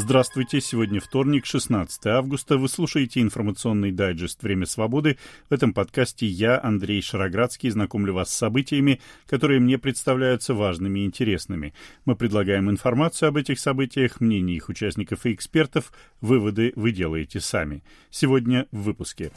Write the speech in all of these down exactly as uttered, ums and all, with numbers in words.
Здравствуйте, сегодня вторник, шестнадцатое августа. Вы слушаете информационный дайджест «Время свободы». В этом подкасте я, Андрей Шароградский, знакомлю вас с событиями, которые мне представляются важными и интересными. Мы предлагаем информацию об этих событиях, мнения их участников и экспертов. Выводы вы делаете сами. Сегодня в выпуске.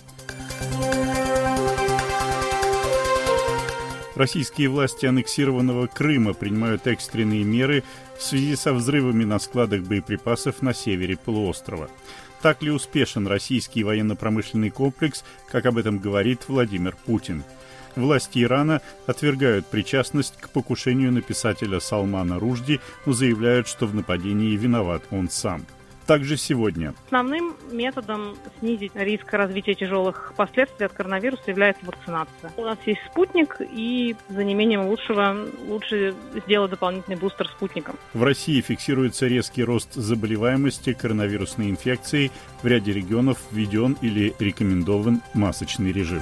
Российские власти аннексированного Крыма принимают экстренные меры в связи со взрывами на складах боеприпасов на севере полуострова. Так ли успешен российский военно-промышленный комплекс, как об этом говорит Владимир Путин? Власти Ирана отвергают причастность к покушению на писателя Салмана Ружди, но заявляют, что в нападении виноват он сам. Также сегодня. Основным методом снизить риск развития тяжелых последствий от коронавируса является вакцинация. У нас есть спутник, и за неимением лучшего лучше сделать дополнительный бустер спутником. В России фиксируется резкий рост заболеваемости коронавирусной инфекцией. В ряде регионов введен или рекомендован масочный режим.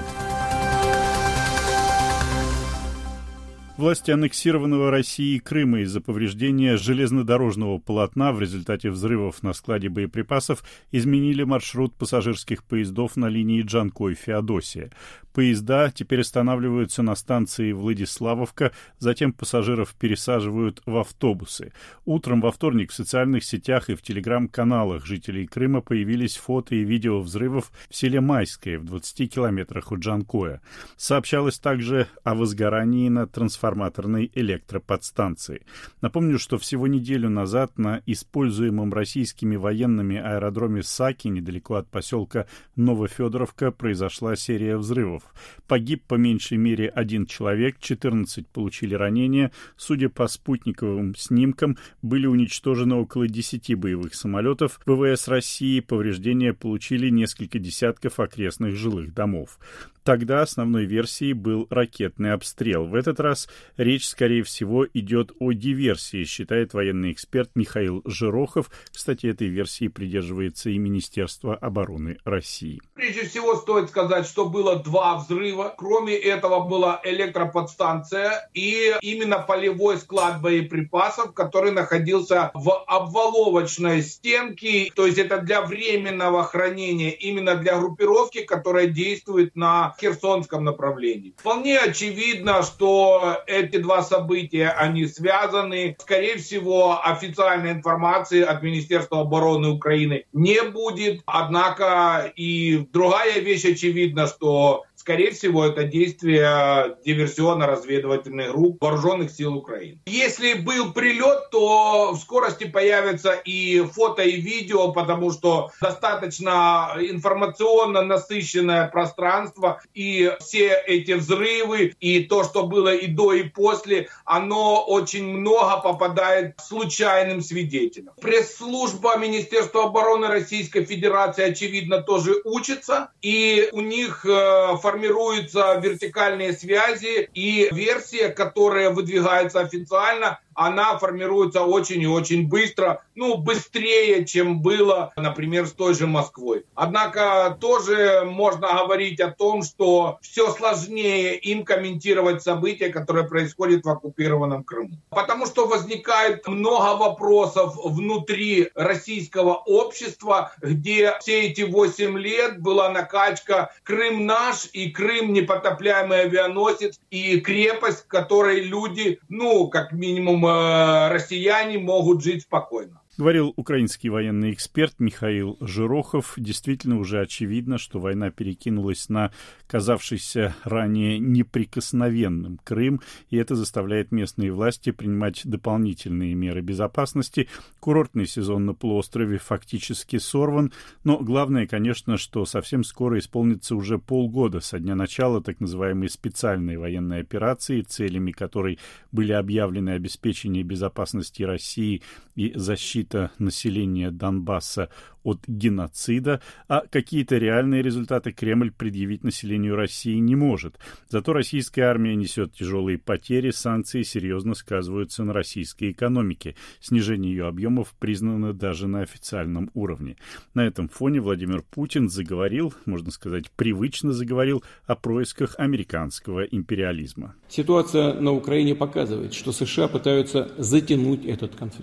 Власти аннексированного Россией Крыма из-за повреждения железнодорожного полотна в результате взрывов на складе боеприпасов изменили маршрут пассажирских поездов на линии Джанкой-Феодосия. Поезда теперь останавливаются на станции Владиславовка, затем пассажиров пересаживают в автобусы. Утром во вторник в социальных сетях и в телеграм-каналах жителей Крыма появились фото и видео взрывов в селе Майское в двадцати километрах от Джанкоя. Сообщалось также о возгорании на трансформаторной электроподстанции. Напомню, что всего неделю назад на используемом российскими военными аэродроме Саки, недалеко от поселка Новофедоровка, произошла серия взрывов. Погиб по меньшей мере один человек, четырнадцать получили ранения. Судя по спутниковым снимкам, были уничтожены около десяти боевых самолетов ВВС России. Повреждения получили несколько десятков окрестных жилых домов. Тогда основной версией был ракетный обстрел. В этот раз речь, скорее всего, идет о диверсии, считает военный эксперт Михаил Жирохов. Кстати, этой версии придерживается и Министерство обороны России. Прежде всего, стоит сказать, что было два взрыва. Кроме этого, была электроподстанция и именно полевой склад боеприпасов, который находился в обваловочной стенке. То есть это для временного хранения, именно для группировки, которая действует на Херсонском направлении. Вполне очевидно, что эти два события, они связаны. Скорее всего, официальной информации от Министерства обороны Украины не будет. Однако и другая вещь очевидна, что скорее всего, это действие диверсионно-разведывательных групп вооруженных сил Украины. Если был прилет, то в скорости появятся и фото, и видео, потому что достаточно информационно насыщенное пространство, и все эти взрывы, и то, что было и до, и после, оно очень много попадает случайным свидетелям. Пресс-служба Министерства обороны Российской Федерации, очевидно, тоже учится, и у них формируется формируются вертикальные связи, и версия, которая выдвигается официально, она формируется очень и очень быстро, ну, быстрее, чем было, например, с той же Москвой. Однако тоже можно говорить о том, что все сложнее им комментировать события, которые происходят в оккупированном Крыму. Потому что возникает много вопросов внутри российского общества, где все эти восемь лет была накачка «Крым наш» и «Крым непотопляемый авианосец» и крепость, в которой люди, ну, как минимум, россияне могут жить спокойно. Говорил украинский военный эксперт Михаил Жирохов. Действительно уже очевидно, что война перекинулась на казавшийся ранее неприкосновенным Крым, и это заставляет местные власти принимать дополнительные меры безопасности. Курортный сезон на полуострове фактически сорван, но главное, конечно, что совсем скоро исполнится уже полгода со дня начала так называемой специальной военной операции, целями которой были объявлены обеспечение безопасности России и защита населения Донбасса от геноцида, а какие-то реальные результаты Кремль предъявить населению России не может. Зато российская армия несет тяжелые потери, санкции серьезно сказываются на российской экономике. Снижение ее объемов признано даже на официальном уровне. На этом фоне Владимир Путин заговорил, можно сказать, привычно заговорил о происках американского империализма. Ситуация на Украине показывает, что США пытаются затянуть этот конфликт.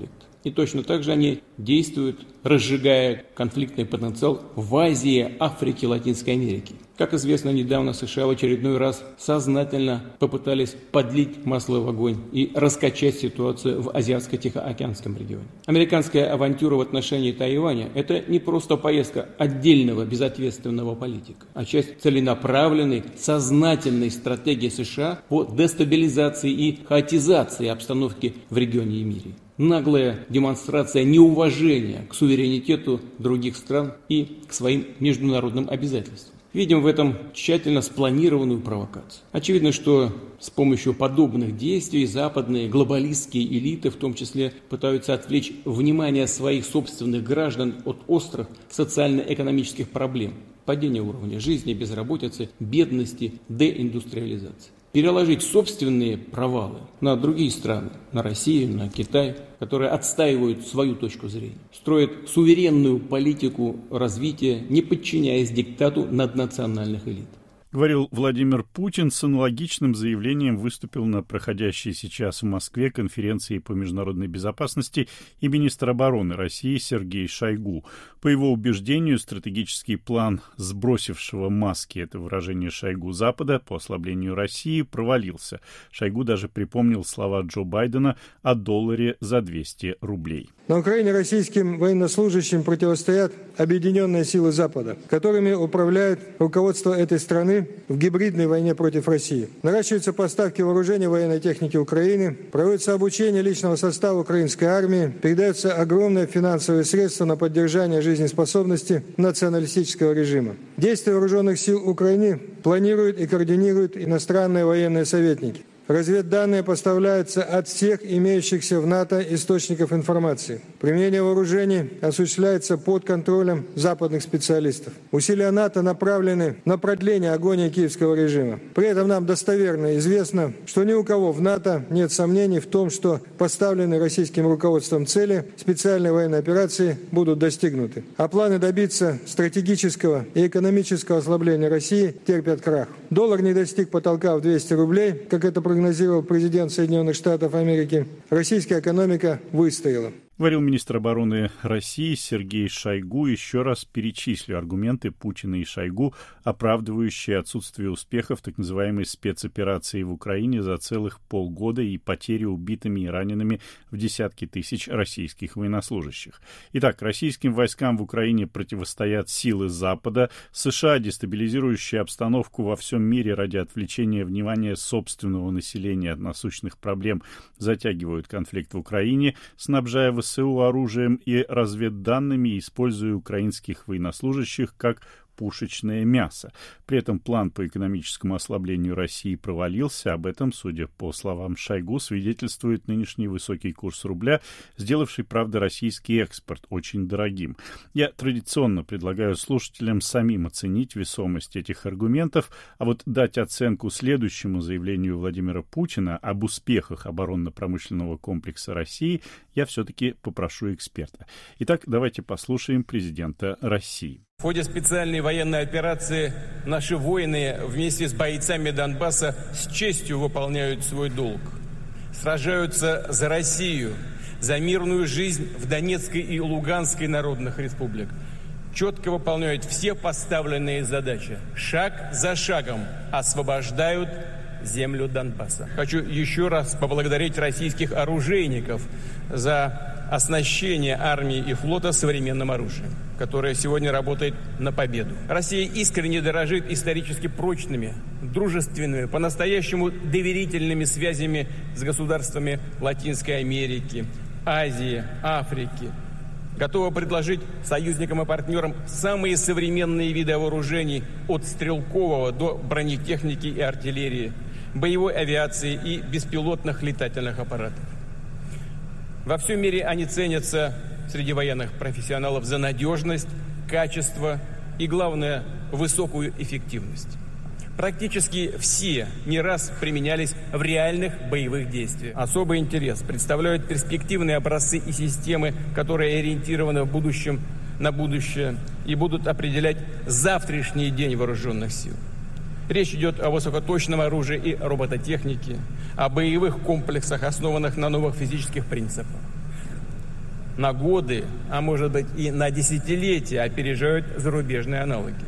И точно так же они действуют, разжигая конфликтный потенциал в Азии, Африке, Латинской Америке. Как известно, недавно США в очередной раз сознательно попытались подлить масло в огонь и раскачать ситуацию в Азиатско-Тихоокеанском регионе. Американская авантюра в отношении Тайваня – это не просто поездка отдельного безответственного политика, а часть целенаправленной, сознательной стратегии США по дестабилизации и хаотизации обстановки в регионе и мире. Наглая демонстрация неуважения к суверенитету других стран и к своим международным обязательствам. Видим в этом тщательно спланированную провокацию. Очевидно, что с помощью подобных действий западные глобалистские элиты, в том числе, пытаются отвлечь внимание своих собственных граждан от острых социально-экономических проблем: падения уровня жизни, безработицы, бедности, деиндустриализации. Переложить собственные провалы на другие страны, на Россию, на Китай, которые отстаивают свою точку зрения, строят суверенную политику развития, не подчиняясь диктату наднациональных элит. Говорил Владимир Путин. С аналогичным заявлением выступил на проходящей сейчас в Москве конференции по международной безопасности и министр обороны России Сергей Шойгу. По его убеждению, стратегический план сбросившего маски, это выражение Шойгу, Запада по ослаблению России провалился. Шойгу даже припомнил слова Джо Байдена о долларе за двести рублей. На Украине российским военнослужащим противостоят объединенные силы Запада, которыми управляет руководство этой страны в гибридной войне против России. Наращиваются поставки вооружений и военной техники Украины, проводится обучение личного состава украинской армии, передаются огромные финансовые средства на поддержание жизнеспособности националистического режима. Действия вооруженных сил Украины планируют и координируют иностранные военные советники. Разведданные поставляются от всех имеющихся в НАТО источников информации. Применение вооружений осуществляется под контролем западных специалистов. Усилия НАТО направлены на продление агонии киевского режима. При этом нам достоверно известно, что ни у кого в НАТО нет сомнений в том, что поставленные российским руководством цели специальной военной операции будут достигнуты. А планы добиться стратегического и экономического ослабления России терпят крах. Доллар не достиг потолка в двести рублей, как это прогнозировал президент Соединенных Штатов Америки. Российская экономика выстояла. Говорил министр обороны России Сергей Шойгу. Еще раз перечислю аргументы Путина и Шойгу, оправдывающие отсутствие успехов так называемой спецоперации в Украине за целых полгода и потери убитыми и ранеными в десятки тысяч российских военнослужащих. Итак, российским войскам в Украине противостоят силы Запада, США, дестабилизирующие обстановку во всем мире ради отвлечения внимания собственного населения от насущных проблем, затягивают конфликт в Украине, снабжая ВСУ оружием и разведданными, используя украинских военнослужащих как пушечное мясо. При этом план по экономическому ослаблению России провалился. Об этом, судя по словам Шойгу, свидетельствует нынешний высокий курс рубля, сделавший, правда, российский экспорт очень дорогим. Я традиционно предлагаю слушателям самим оценить весомость этих аргументов, а вот дать оценку следующему заявлению Владимира Путина об успехах оборонно-промышленного комплекса России я все-таки попрошу эксперта. Итак, давайте послушаем президента России. В ходе специальной военной операции наши воины вместе с бойцами Донбасса с честью выполняют свой долг. Сражаются за Россию, за мирную жизнь в Донецкой и Луганской народных республиках. Четко выполняют все поставленные задачи. Шаг за шагом освобождают землю Донбасса. Хочу еще раз поблагодарить российских оружейников за оснащение армии и флота современным оружием, которое сегодня работает на победу. Россия искренне дорожит исторически прочными, дружественными, по-настоящему доверительными связями с государствами Латинской Америки, Азии, Африки. Готова предложить союзникам и партнерам самые современные виды вооружений от стрелкового до бронетехники и артиллерии, боевой авиации и беспилотных летательных аппаратов. Во всем мире они ценятся среди военных профессионалов за надежность, качество и, главное, высокую эффективность. Практически все не раз применялись в реальных боевых действиях. Особый интерес представляют перспективные образцы и системы, которые ориентированы в будущем на будущее и будут определять завтрашний день вооруженных сил. Речь идет о высокоточном оружии и робототехнике, о боевых комплексах, основанных на новых физических принципах. на годы, а может быть и на десятилетия опережают зарубежные аналоги.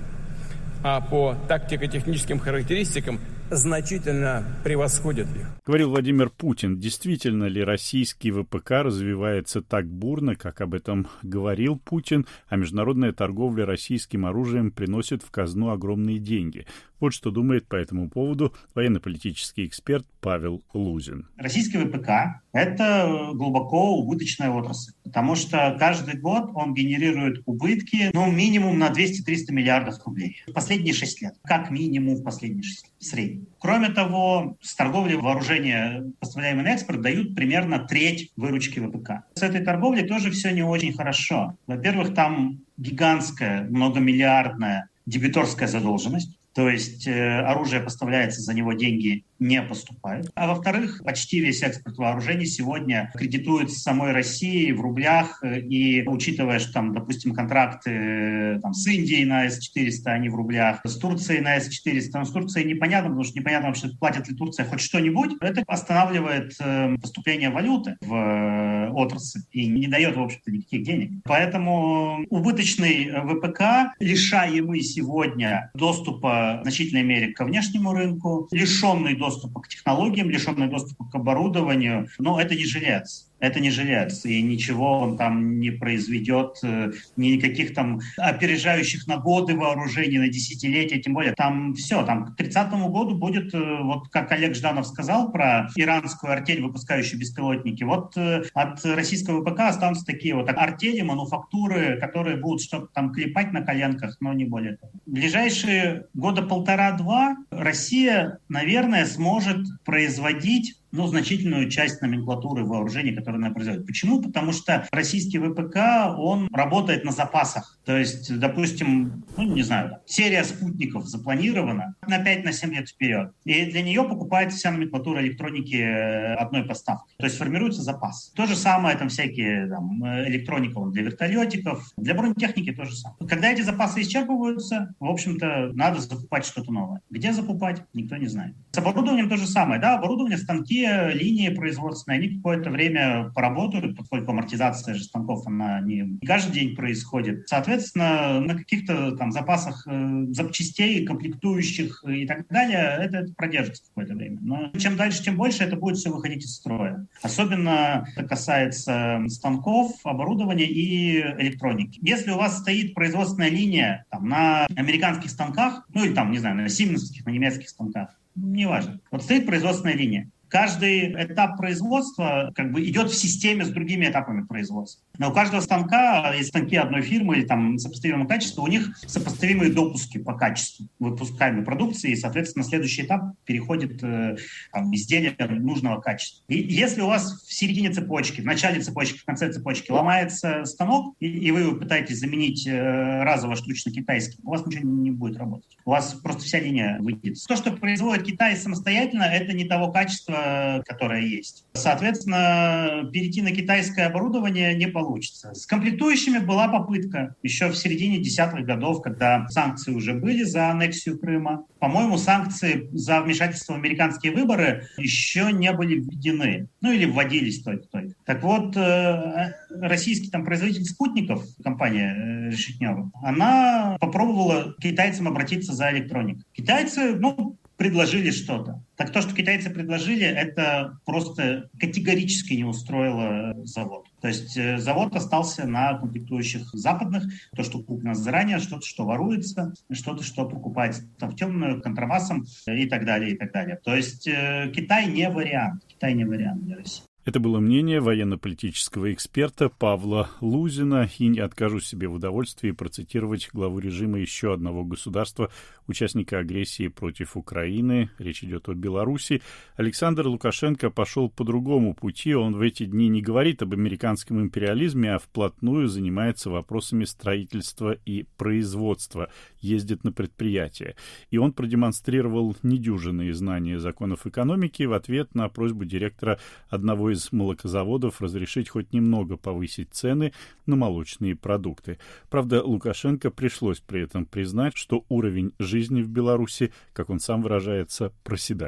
А по тактико-техническим характеристикам значительно превосходят их. Говорил Владимир Путин. Действительно ли российский ВПК развивается так бурно, как об этом говорил Путин, а международная торговля российским оружием приносит в казну огромные деньги? Вот что думает по этому поводу военно-политический эксперт Павел Лузин. Российский ВПК – это глубоко убыточная отрасль, потому что каждый год он генерирует убытки, ну, минимум на двести-триста миллиардов рублей. В последние шесть лет. Как минимум в последние шесть лет. Средний. Кроме того, с торговли вооружения, поставляемые на экспорт, дают примерно треть выручки ВПК. С этой торговлей тоже все не очень хорошо. Во-первых, там гигантская, многомиллиардная дебиторская задолженность. То есть э, оружие поставляется, за него деньги не поступают. А во-вторых, почти весь экспорт вооружений сегодня кредитуется самой Россией в рублях. И учитывая, что там, допустим, контракты э, там, с Индией на эс четыреста, они в рублях, с Турцией на эс четыреста, но с Турцией непонятно, потому что непонятно вообще, платит ли Турция хоть что-нибудь. Это останавливает э, поступление валюты в э, отрасль и не дает, в общем-то, никаких денег. Поэтому убыточный ВПК, лишаемый сегодня доступа в значительной мере ко внешнему рынку, лишенный доступа к технологиям, лишенный доступа к оборудованию, но это не жилец. Это не жилец, и ничего он там не произведет, никаких там опережающих на годы вооружений, на десятилетия, тем более там все, там к тридцатому году будет, вот как Олег Жданов сказал про иранскую артель, выпускающую беспилотники, вот от российского ВПК останутся такие вот артели, мануфактуры, которые будут что-то там клепать на коленках, но не более того. В ближайшие года полтора-два Россия, наверное, сможет производить ну, значительную часть номенклатуры вооружений, которые она производит. Почему? Потому что российский ВПК, он работает на запасах. То есть, допустим, ну, не знаю, серия спутников запланирована на пять-семь лет вперед. И для нее покупается вся номенклатура электроники одной поставки. То есть формируется запас. То же самое, там всякие там, электроника для вертолетиков, для бронетехники то же самое. Когда эти запасы исчерпываются, в общем-то, надо закупать что-то новое. Где закупать, никто не знает. С оборудованием то же самое. Да, оборудование, станки, линии производственные, они какое-то время поработают, поскольку амортизация же станков, она не каждый день происходит. Соответственно, на каких-то там запасах э, запчастей, комплектующих и так далее, это, это продержится какое-то время. Но чем дальше, тем больше это будет все выходить из строя. Особенно это касается станков, оборудования и электроники. Если у вас стоит производственная линия там, на американских станках, ну или там, не знаю, на сименсовских, на немецких станках, неважно. Вот стоит производственная линия. Каждый этап производства как бы идет в системе с другими этапами производства. Но у каждого станка, есть станки одной фирмы или там сопоставимого качества, у них сопоставимые допуски по качеству выпускаемой продукции, и, соответственно, следующий этап переходит э, там, изделия нужного качества. И если у вас в середине цепочки, в начале цепочки, в конце цепочки ломается станок, и, и вы пытаетесь заменить э, разово штучно китайский, у вас ничего не, не будет работать. У вас просто вся линия выйдет. То, что производит Китай самостоятельно, это не того качества, которая есть. Соответственно, перейти на китайское оборудование не получится. С комплектующими была попытка еще в середине десятых годов, когда санкции уже были за аннексию Крыма. По-моему, санкции за вмешательство в американские выборы еще не были введены. Ну или вводились только-только. Так вот, российский там производитель спутников, компания Решетнева, она попробовала к китайцам обратиться за электроникой. Китайцы, ну, предложили что-то. Так то, что китайцы предложили, это просто категорически не устроило завод. То есть завод остался на комплектующих западных, то, что куплено заранее, что-то, что воруется, что-то, что покупается там в темную, контрабасом и так далее, и так далее. То есть Китай не вариант. Китай не вариант для России. Это было мнение военно-политического эксперта Павла Лузина, и не откажусь себе в удовольствии процитировать главу режима еще одного государства, участника агрессии против Украины. Речь идет о Беларуси. Александр Лукашенко пошел по другому пути. Он в эти дни не говорит об американском империализме, а вплотную занимается вопросами строительства и производства, ездит на предприятия. И он продемонстрировал недюжинные знания законов экономики в ответ на просьбу директора одного из молокозаводов разрешить хоть немного повысить цены на молочные продукты. Правда, Лукашенко пришлось при этом признать, что уровень жизни в Беларуси, как он сам выражается, проседает.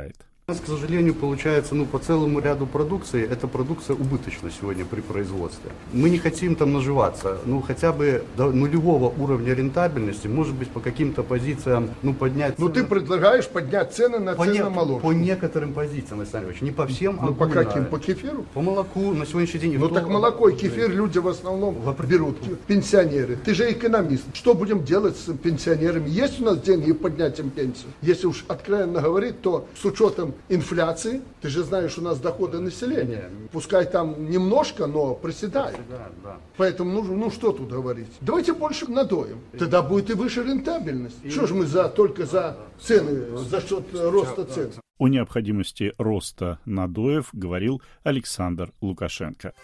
У нас, к сожалению, получается, ну, по целому ряду продукции, эта продукция убыточна сегодня при производстве. Мы не хотим там наживаться, ну, хотя бы до нулевого уровня рентабельности, может быть, по каким-то позициям, ну, поднять цены. Ну, ты предлагаешь поднять цены на по ценно-молочные? По некоторым позициям, Александр Ильич, не по всем, а ну, по каким? По кефиру? По молоку на сегодняшний день. Ну, так молоко и кефир люди в основном берут, пенсионеры. Ты же экономист. Что будем делать с пенсионерами? Есть у нас деньги поднять им пенсию? Если уж откровенно говорить, то с учетом инфляции, ты же знаешь, у нас доходы населения. Пускай там немножко, но приседает. приседает да. Поэтому, ну, ну что тут говорить? Давайте больше надоем. Тогда будет и выше рентабельность. И... Что же мы за, только за цены, за счет роста цен? О необходимости роста надоев говорил Александр Лукашенко.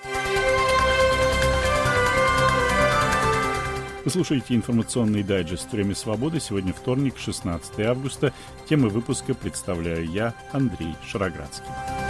Вы слушаете информационный дайджест «Время свободы». Сегодня вторник, шестнадцатое августа. Темы выпуска представляю я, Андрей Шароградский.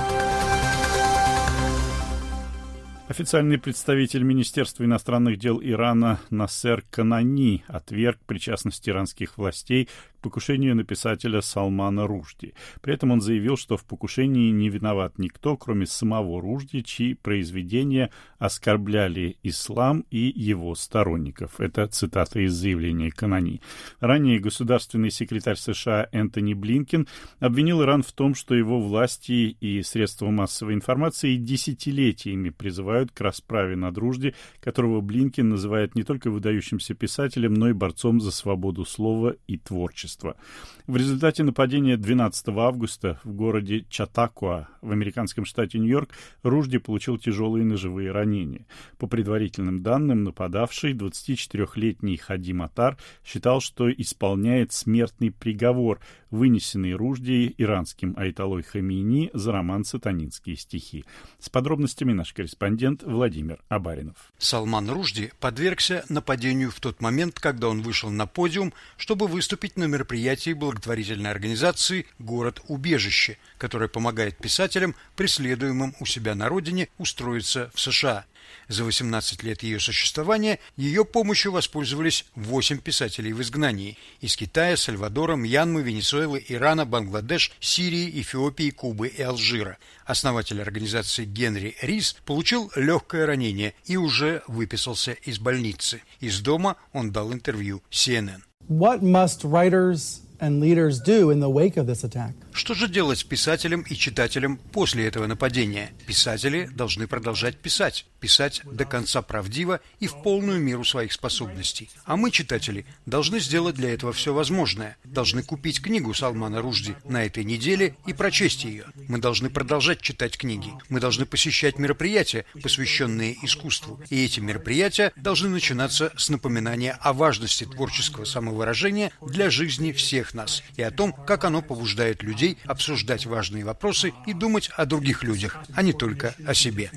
Официальный представитель Министерства иностранных дел Ирана Насер Канани отверг причастность иранских властей к покушению на писателя Салмана Рушди. При этом он заявил, что в покушении не виноват никто, кроме самого Рушди, чьи произведения оскорбляли ислам и его сторонников. Это цитата из заявления Канани. Ранее государственный секретарь США Энтони Блинкен обвинил Иран в том, что его власти и средства массовой информации десятилетиями призывают к расправе над Рушди, которого Блинкен называет не только выдающимся писателем, но и борцом за свободу слова и творчества. В результате нападения двенадцатого августа в городе Чатакуа в американском штате Нью-Йорк Рушди получил тяжелые ножевые ранения. По предварительным данным, нападавший, двадцатичетырехлетний Хади Матар, считал, что исполняет смертный приговор, вынесенный Рушди иранским Аятоллой Хамейни за роман «Сатанинские стихи». С подробностями наш корреспондент Владимир Абаринов. Салман Рушди подвергся нападению в тот момент, когда он вышел на подиум, чтобы выступить на мероприятии благотворительной организации «Город-убежище», которая помогает писателям, преследуемым у себя на родине, устроиться в США. За восемнадцать лет ее существования ее помощью воспользовались восемь писателей в изгнании из Китая, Сальвадора, Мьянмы, Венесуэлы, Ирана, Бангладеш, Сирии, Эфиопии, Кубы и Алжира. Основатель организации Генри Рис получил легкое ранение и уже выписался из больницы. Из дома он дал интервью си эн эн. What must writers and leaders do in the wake of this attack? Что же делать с писателем и читателем после этого нападения? Писатели должны продолжать писать, писать до конца правдиво и в полную меру своих способностей. А мы, читатели, должны сделать для этого все возможное. Должны купить книгу Салмана Рушди на этой неделе и прочесть ее. Мы должны продолжать читать книги. Мы должны посещать мероприятия, посвященные искусству. И эти мероприятия должны начинаться с напоминания о важности творческого самовыражения для жизни всех нас и о том, как оно побуждает людей обсуждать важные вопросы и думать о других людях, а не только о себе.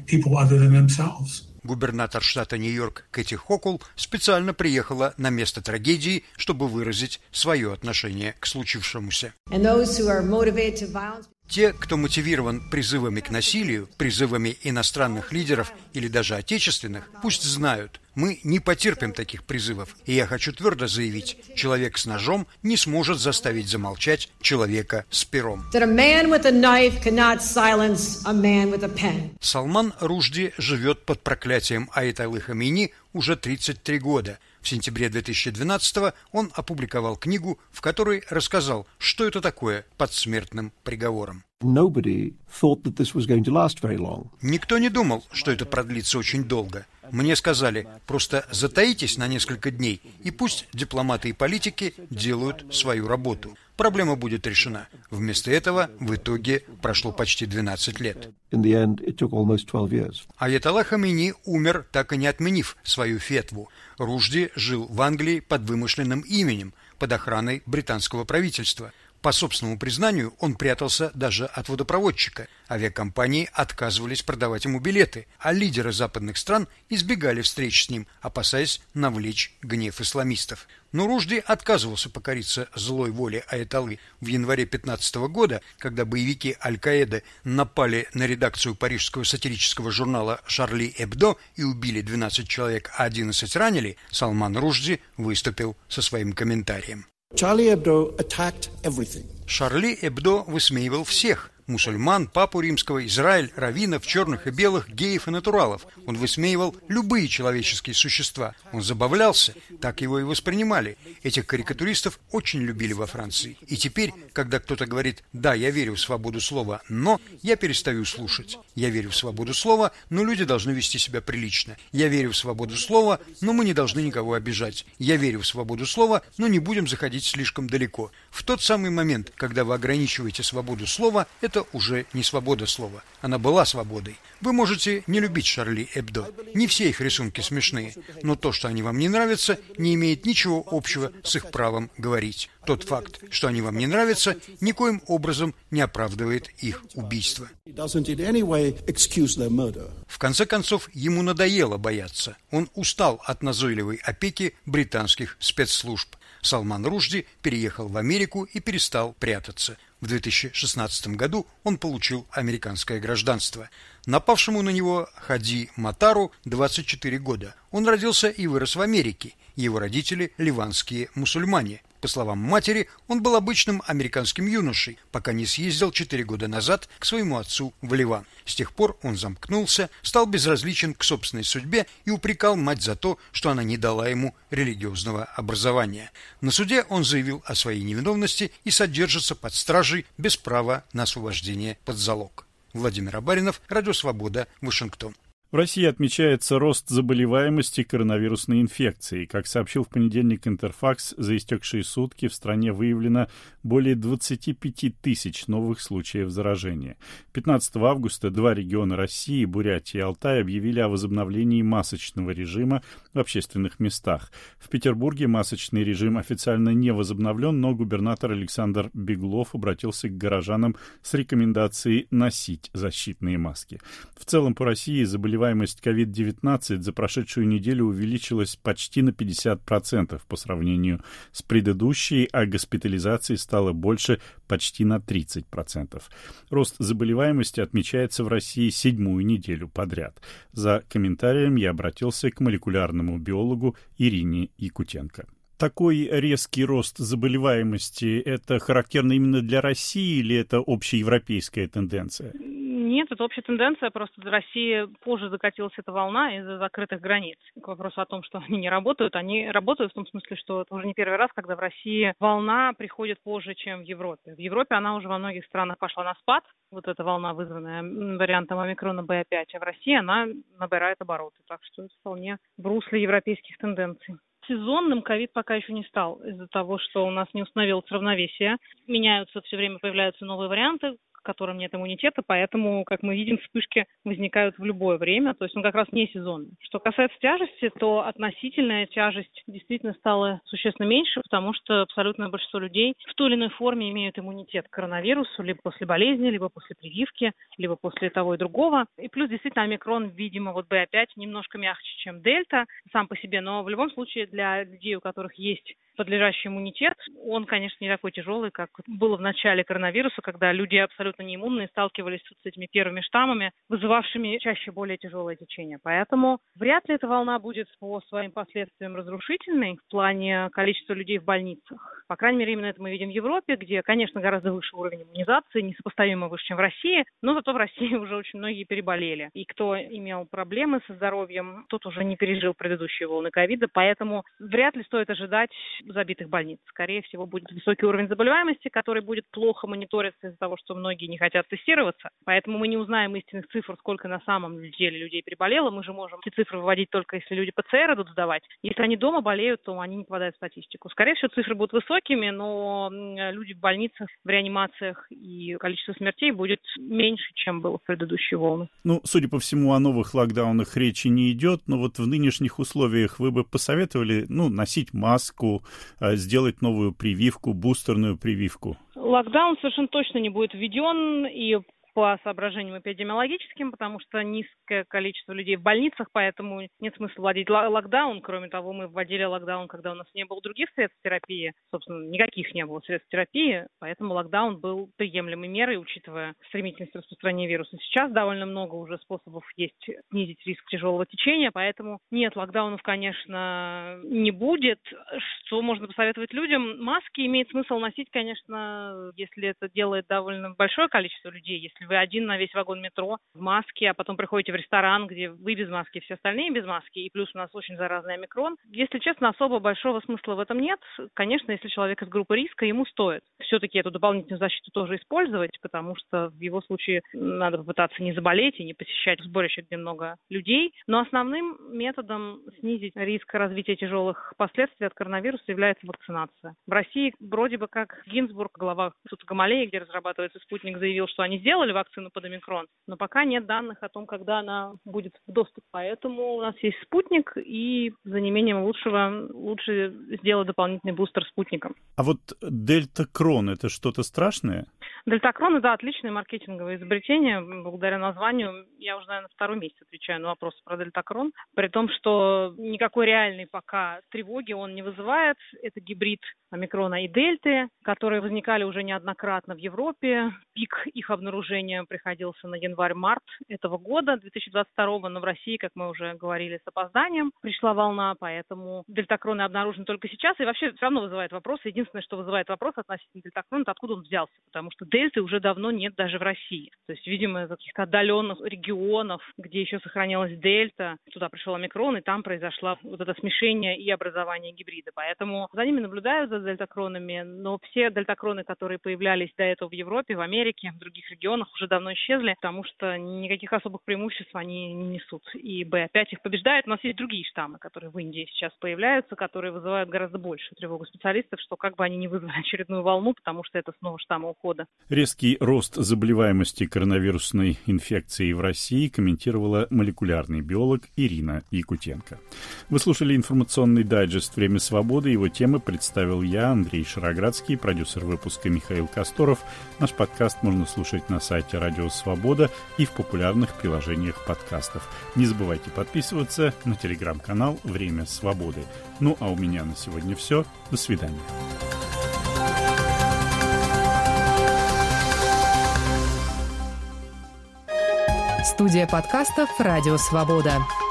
Губернатор штата Нью-Йорк Кэти Хокул специально приехала на место трагедии, чтобы выразить свое отношение к случившемуся. Те, кто мотивирован призывами к насилию, призывами иностранных лидеров или даже отечественных, пусть знают, мы не потерпим таких призывов. И я хочу твердо заявить, человек с ножом не сможет заставить замолчать человека с пером. Салман Рушди живет под проклятием Аятоллы Хамейни уже тридцать три года. В сентябре две тысячи двенадцатого он опубликовал книгу, в которой рассказал, что это такое под смертным приговором. Никто не думал, что это продлится очень долго. Мне сказали, просто затаитесь на несколько дней, и пусть дипломаты и политики делают свою работу. Проблема будет решена. Вместо этого в итоге прошло почти двенадцать лет. Аятолла Хамейни умер, так и не отменив свою фетву. Рушди жил в Англии под вымышленным именем, под охраной британского правительства. По собственному признанию, он прятался даже от водопроводчика. Авиакомпании отказывались продавать ему билеты, а лидеры западных стран избегали встреч с ним, опасаясь навлечь гнев исламистов. Но Рушди отказывался покориться злой воле аятоллы. В январе пятнадцатого года, когда боевики Аль-Каиды напали на редакцию парижского сатирического журнала «Шарли Эбдо» и убили двенадцать человек, а одиннадцать ранили, Салман Рушди выступил со своим комментарием. Charlie Hebdo attacked everything. Шарли Эбдо высмеивал всех. мусульман, папу римского, Израиль, раввинов, черных и белых, геев и натуралов. Он высмеивал любые человеческие существа. Он забавлялся, так его и воспринимали. Этих карикатуристов очень любили во Франции. И теперь, когда кто-то говорит «да, я верю в свободу слова, но…», я перестаю слушать. Я верю в свободу слова, но люди должны вести себя прилично. Я верю в свободу слова, но мы не должны никого обижать. Я верю в свободу слова, но не будем заходить слишком далеко. В тот самый момент, когда вы ограничиваете свободу слова, это уже не свобода слова. Она была свободой. Вы можете не любить Шарли Эбдо. Не все их рисунки смешные, но то, что они вам не нравятся, не имеет ничего общего с их правом говорить. Тот факт, что они вам не нравятся, никоим образом не оправдывает их убийство. В конце концов, ему надоело бояться. Он устал от назойливой опеки британских спецслужб. Салман Рушди переехал в Америку и перестал прятаться. В две тысячи шестнадцатом году он получил американское гражданство. Напавшему на него Хади Матару двадцать четыре года. Он родился и вырос в Америке. Его родители – ливанские мусульмане. По словам матери, он был обычным американским юношей, пока не съездил четыре года назад к своему отцу в Ливан. С тех пор он замкнулся, стал безразличен к собственной судьбе и упрекал мать за то, что она не дала ему религиозного образования. На суде он заявил о своей невиновности и содержится под стражей без права на освобождение под залог. Владимир Абаринов, Радио Свобода, Вашингтон. В России отмечается рост заболеваемости коронавирусной инфекцией. Как сообщил в понедельник Интерфакс, за истекшие сутки в стране выявлено более двадцать пять тысяч новых случаев заражения. пятнадцатого августа два региона России, Бурятия и Алтай, объявили о возобновлении масочного режима в общественных местах. В Петербурге масочный режим официально не возобновлен, но губернатор Александр Беглов обратился к горожанам с рекомендацией носить защитные маски. В целом по России заболеваемость ковид девятнадцать за прошедшую неделю увеличилась почти на пятьдесят процентов по сравнению с предыдущей, а госпитализаций стало больше почти на тридцать процентов. Рост заболеваемости отмечается в России седьмую неделю подряд. За комментарием я обратился к молекулярному биологу Ирине Якутенко. Такой резкий рост заболеваемости – это характерно именно для России или это общеевропейская тенденция? Нет, это общая тенденция, просто в России позже докатилась эта волна из-за закрытых границ. К вопросу о том, что они не работают, они работают в том смысле, что это уже не первый раз, когда в России волна приходит позже, чем в Европе. В Европе она уже во многих странах пошла на спад, вот эта волна, вызванная вариантом омикрона бэ а пять, а в России она набирает обороты, так что это вполне в русле европейских тенденций. Сезонным ковид пока еще не стал из-за того, что у нас не установилось равновесие. Меняются, все время появляются новые варианты, к которым нет иммунитета, поэтому, как мы видим, вспышки возникают в любое время, то есть он как раз не сезонный. Что касается тяжести, то относительная тяжесть действительно стала существенно меньше, потому что абсолютное большинство людей в той или иной форме имеют иммунитет к коронавирусу, либо после болезни, либо после прививки, либо после того и другого. И плюс действительно омикрон, видимо, вот бэ а пять немножко мягче, чем дельта сам по себе, но в любом случае для людей, у которых есть подлежащий иммунитет, он, конечно, не такой тяжелый, как было в начале коронавируса, когда люди абсолютно неиммунные сталкивались с этими первыми штаммами, вызывавшими чаще более тяжелое течение. Поэтому вряд ли эта волна будет по своим последствиям разрушительной в плане количества людей в больницах. По крайней мере, именно это мы видим в Европе, где, конечно, гораздо выше уровень иммунизации, несопоставимо выше, чем в России, но зато в России уже очень многие переболели. И кто имел проблемы со здоровьем, тот уже не пережил предыдущие волны ковида, поэтому вряд ли стоит ожидать забитых больниц. Скорее всего, будет высокий уровень заболеваемости, который будет плохо мониториться из-за того, что многие не хотят тестироваться. Поэтому мы не узнаем истинных цифр, сколько на самом деле людей переболело. Мы же можем эти цифры выводить только если люди пэ цэ эр идут сдавать. Если они дома болеют, то они не попадают в статистику. Скорее всего, цифры будут высокими, но люди в больницах, в реанимациях и количество смертей будет меньше, чем было в предыдущие волны. Ну, судя по всему, о новых локдаунах речи не идет, но вот в нынешних условиях вы бы посоветовали, ну, носить маску, сделать новую прививку, бустерную прививку? Локдаун совершенно точно не будет введен, и по соображениям эпидемиологическим, потому что низкое количество людей в больницах, поэтому нет смысла вводить локдаун. Кроме того, мы вводили локдаун, когда у нас не было других средств терапии, собственно, никаких не было средств терапии, поэтому локдаун был приемлемой мерой, учитывая стремительность распространения вируса. Сейчас довольно много уже способов есть снизить риск тяжелого течения, поэтому нет, локдаунов, конечно, не будет. Что можно посоветовать людям? Маски имеет смысл носить, конечно, если это делает довольно большое количество людей. Если вы один на весь вагон метро в маске, а потом приходите в ресторан, где вы без маски, все остальные без маски, и плюс у нас очень заразный омикрон. Если честно, особо большого смысла в этом нет. Конечно, если человек из группы риска, ему стоит все-таки эту дополнительную защиту тоже использовать, потому что в его случае надо попытаться не заболеть и не посещать сборище, где много людей. Но основным методом снизить риск развития тяжелых последствий от коронавируса является вакцинация. В России вроде бы как Гинзбург, глава Института Гамалеи, где разрабатывается спутник, заявил, что они сделали вакцину под омикрон, но пока нет данных о том, когда она будет в доступе. Поэтому у нас есть спутник, и за неимением лучшего лучше сделать дополнительный бустер спутником. А вот дельта-крон — это что-то страшное? Дельтакрон — это отличное маркетинговое изобретение. Благодаря названию я уже, наверное, второй месяц отвечаю на вопросы про дельтакрон. При том, что никакой реальной пока тревоги он не вызывает. Это гибрид омикрона и дельты, которые возникали уже неоднократно в Европе. Пик их обнаружения приходился на январь-март этого года, две тысячи двадцать второго, но в России, как мы уже говорили, с опозданием пришла волна, поэтому дельтакроны обнаружены только сейчас. И вообще все равно вызывает вопросы. Единственное, что вызывает вопрос относительно дельтакрона, это откуда он взялся, потому что дельты уже давно нет даже в России. То есть, видимо, из каких-то отдаленных регионов, где еще сохранялась дельта, туда пришел омикрон, и там произошло вот это смешение и образование гибрида. Поэтому за ними наблюдают, за дельтакронами, но все дельтакроны, которые появлялись до этого в Европе, в Америке, в других регионах, уже давно исчезли, потому что никаких особых преимуществ они не несут. И бэ пять их побеждает. У нас есть другие штаммы, которые в Индии сейчас появляются, которые вызывают гораздо большую тревогу специалистов, что как бы они не вызвали очередную волну, потому что это снова штаммы ухода. Резкий рост заболеваемости коронавирусной инфекцией в России комментировала молекулярный биолог Ирина Якутенко. Вы слушали информационный дайджест «Время свободы». Его темы представил я, Андрей Шароградский, продюсер выпуска Михаил Косторов. Наш подкаст можно слушать на сайте Радио Свобода и в популярных приложениях подкастов. Не забывайте подписываться на телеграм-канал «Время свободы». Ну а у меня на сегодня все. До свидания. Студия подкастов «Радио Свобода».